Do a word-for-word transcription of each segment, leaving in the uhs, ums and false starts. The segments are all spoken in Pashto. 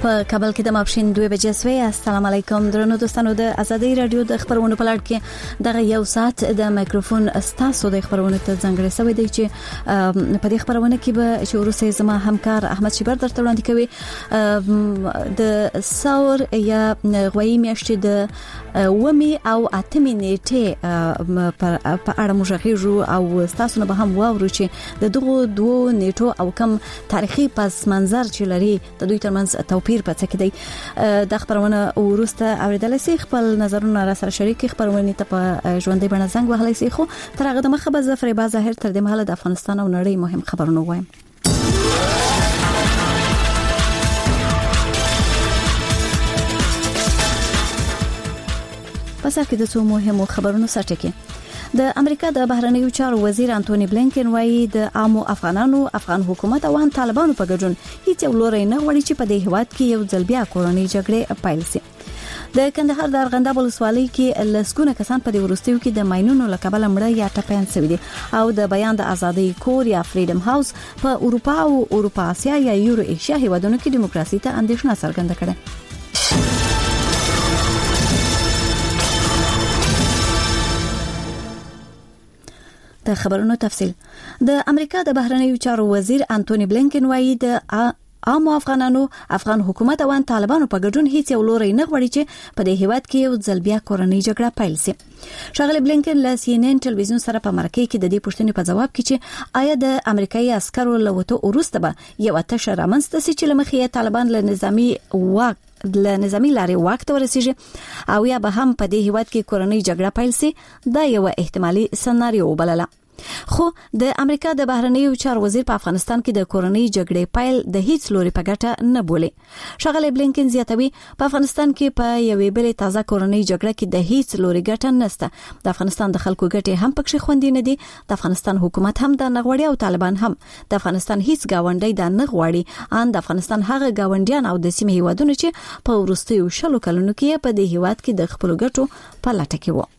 په کابل کې د ماپښین دوه بجې سوي. السلام علیکم درنو دوستانو، د ازادي رادیو د خبرونو په لړ کې دغه یو ساعت د مایکروفون استاسو د خبرونو ته ځانګړی شوی دی چې په دې خبرونه کې به چې ورسې زما همکار احمد شیبر درته وړاندې کوي. د ثور یا غوي میاشتې د ومي او اتمې نیټه په اړه موږ غږیږو او تاسو نه به هم واورو چې د دغو دوه نیټو او کم تاریخي پس منظر چې لري د دوی ترمنځ توپیر پڅ کې دی. د خبرونه ورسته اوریدل سي خپل نظرونه را سره شریک خبرونه ته په ژوندۍ بڼه زنګ وهلای سي. خو تر هغه د مخه به زفر با ظاهر تر دې مهاله د افغانستان او نړۍ مهم خبرونه وایم. پس کې د څو مهمو خبرونو سره کې د امریکا د بهرنیو چارو وزیر انټونی بلینکن وايي د عامو افغانانو افغان حکومت او طالبانو په ګډون هیڅ ولوري نه غوړي چې په دې هواد کې یو ځل بیا کورنۍ جګړه پیل شي. د کندهار د ارغنداب ولسوالۍ کې لسګونه کسان په دې ورستیو کې د ماينونو لکبل مړه یا ټپيان شوي دي او د بیان د ازادي کور یا فریډم هاوس په اروپا او اروپا اسیا یا یورو ایشیا هیوادونو کې دیموکراسي ته اندېښنه څرګنده کړه. د خبرونو تفصیل. د امریکا د بهرنیو چارو وزیر انټونی بلینکن وايي د عام افغانانو افغان حکومت او طالبانو په ګډون هیڅ یو لوري نه غوړي چې په دې هیواد کې یو ځل بیا کورنۍ جګړه پیل شي. شغله بلینکن له سی ان ان ټلویزیون سره په مرکه کې د دې پوښتنې په جواب کې چې آیا د امریکایي عسکرو له وته ورسته به یو تشه رامنځته شي چې لمخې طالبان له نظامی واک له نظامی لارې واک ته ورسیږي او یا به هم په دې هیواد کې کورنۍ جګړه پیل شي. دا یو احتمالي سناریو بلله. خو د امریکا د بهرنیو چارو وزیر په افغانستان کې د کورنۍ جګړې پیل د هیڅ لوري په ګټه نه بولي. شغله بلینکن زیاتوي په افغانستان کې په یوې بلې تازه کورنۍ جګړه کې د هیڅ لوري ګټه نشته. د افغانستان د خلکو ګټې هم پکې خوندې نه دي. د افغانستان حکومت هم د نغوړی او طالبان هم د افغانستان هیڅ گاونډي د نغوړی ان د افغانستان هغه گاونډیان او د سیمې هیوادونو چې په ورستیو شلو کلونو کې په دې هیواد کې د خپل ګټو په لټه کې وو.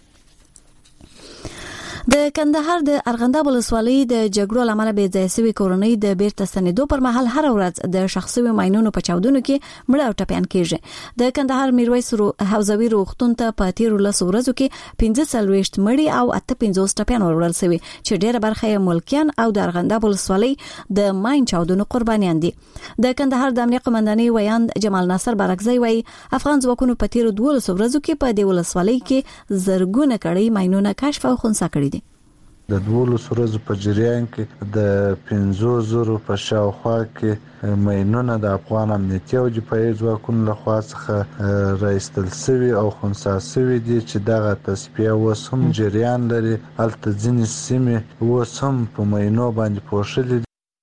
د کندهار د ارغنداب ولسوالۍ د جګړو لامل به ځای سوي کورنۍ د بیرته ستنېدو پر مهال هر ورځ د شخصي ماينونو په چاودنو کې مړه او ټپيان کېږي. د کندهار میرویس رو حوزوي روغتون ته په تیر ولس ورځو کې پنځه څلوېښت مړي او اته پنځوس ټپيان وړل شوي چې ډېره برخه یې ملکیان او د ارغنداب ولسوالۍ د ماين چاودنو قربانیان دي. د کندهار د امنیت قومندانۍ ویاند جمال ناصر بارکزی وايي افغان ځواکونو په تیر دولس ورځو کې په دې ولسوالۍ کې زرګونه کړي ماينونه کشف او خنثی کړي دي. د دولس ورځو په جریان کې د پنځو زرو په شاوخوا کې ماينونه د افغان امنیتي او دفاعي ځواکونو لخوا څخه راایستل شوي او خنثی شوي دي چې دغه تصفیه اوس هم جریان لري. هلته ځینې سیمې اوس هم په ماينو باندې پوښلي.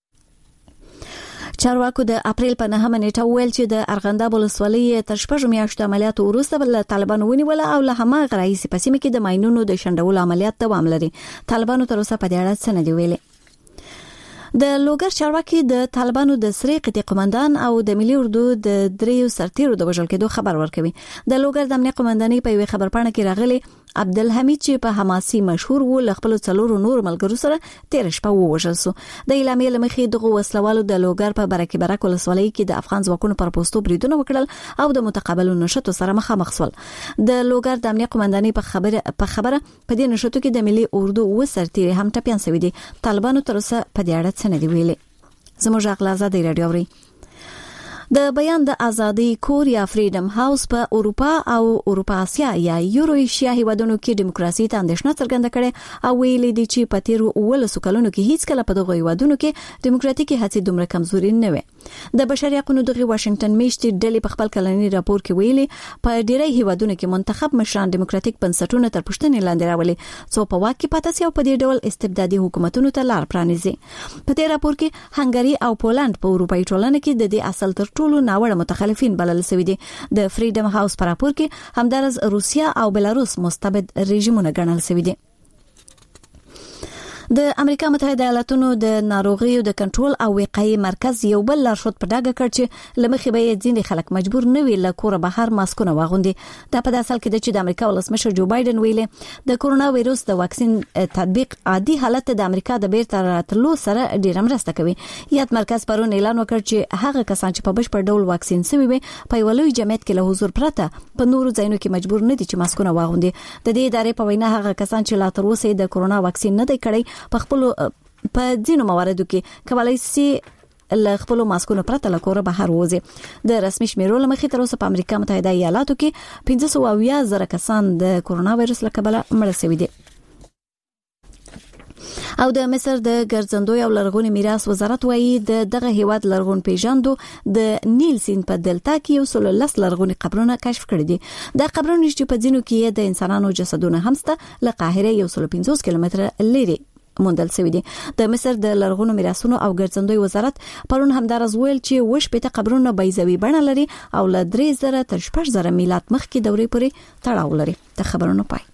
چارواکو د اپریل په نهمه نیټه ویل چې د ارغنداب ولسوالۍ تر شپږ میاشتو عملیاتو وروسته بل طالبان ونیول او له هماغه راهیسې په سیمه کې د ماينونو د شندولو عملیات دوام لري. طالبانو تر اوسه په دې اړه څه نه دی ویلي. د لوګر چارواکي د طالبانو د سری قطي قومندان او د ملي اردو د دریو سرتیرو د وژل کېدو خبر ورکوي. د لوګر د امنیت قومندانۍ په یوه خبرپاڼه کې راغلي عبدالحمید چې په حماسي مشهور و ل خپل څلورو نور ملګرو سره تیر شپه ووژل شو. د اعلامیې لمخې دغه وسلوالو د لوګر په برکې برک ولسوالۍ کې د افغان ځواکونو پر پوسټو بریدونه وکړل او د متقابل نشټو سره مخامخ شول. د لوګر د امنیت قومندانۍ په خبره په خبره په دې نشټو کې د ملي اردو و سرتیري هم ټپيان شوي دي. طالبانو تر اوسه په دې اړه څه نه دی ویلي. زموږ غلا آزادي رادیو اوري. د بیان د ازادي کور یا فریډم هاوس په اروپا او اروپا اسیا یا یورو ایشیا هیوادونو کې دیموکراسي ته اندېښنه څرګنده کړې او ویلي دي چې په تیر اوولسو کلونو کې هیڅ کله په دغه هیوادونو کې دیموکراتیکي هڅې دومره کمزوري نه وي. د بشري حقوقو دغه واشنگټن میشتي ډلې په خپل کلنی راپور کې ویلي په ډیری هیوادونو کې منتخب مشران دیموکراتیک بنسټونه تر پوښتنې لاندې راولي څو په واک کې پاتې سي او په دې ډول استبدادي حکومتونو ته لار پرانیزي. په دې راپور کې هنګری او پولند په اروپאי ټولنه کې د دې اصل تر ټولو ناوړه متخلفین بلل شوی دي. د فریډم هاوس پر راپور کې همدارس روسیا او بلاروس مستبد رژیمونه ګڼل شوی دي. د امریکا متحده ایالاتونو د ناروغیو د کنټرول او وقایې مرکز یو بل لارښود په ډاګه کړ چې لمخې به ځینې خلک مجبور نه وي له کوره بهر ماسکونه واغوندي. دا په داسې حال کې د چې د امریکا ولسمشر جو بایدن ویلي د کورونا وایروس د واکسین تطبیق عادي حالت د امریکا د بیرته راتلو سره ډیره مرسته کوي. یاد مرکز پرون اعلان وکړ چې هغه کسان چې په بشپړ ډول واکسین شوي وي په یو لوی جمعیت کې له حضور پرته په نورو ځایونو کې مجبور نه دي چې ماسکونه واغوندي. د دې ادارې په وینا هغه کسان چې لا تر اوسه د کورونا واکسین نه دی کړی په خپل په ځینو مواردو کې کولای شي له خپل ماسکونو پرته له کوره بهر وځي. د رسمي شمیرو لمخې تر اوسه په امریکا متحده ایالاتو کې پنځه سوه اویا زره کسان د کورونا وایروس له کبله مړه شوي دي. او د مصر د ګرځندوی او لرغونی میراث وزارت وایي د دغه هیواد لرغون پیژندو د نیل سیند په دلتا کې یو سل لس لرغونی قبرونه کشف کړي دي. د قبرونو چې په ځینو کې د انسانانو جسدونه هم شته له قاهره یو سل پنځوس کیلومتره لري موندل شوی دي. د مصر د لرغونو میراثونو او ګرځندوی وزارت پرون همدارز ویل چې وش پته قبرونه بیزوي بڼه لري او له درې زره تر شپږ زره میلاد مخکې دورې پورې تړاو لري. د خبرونو پای.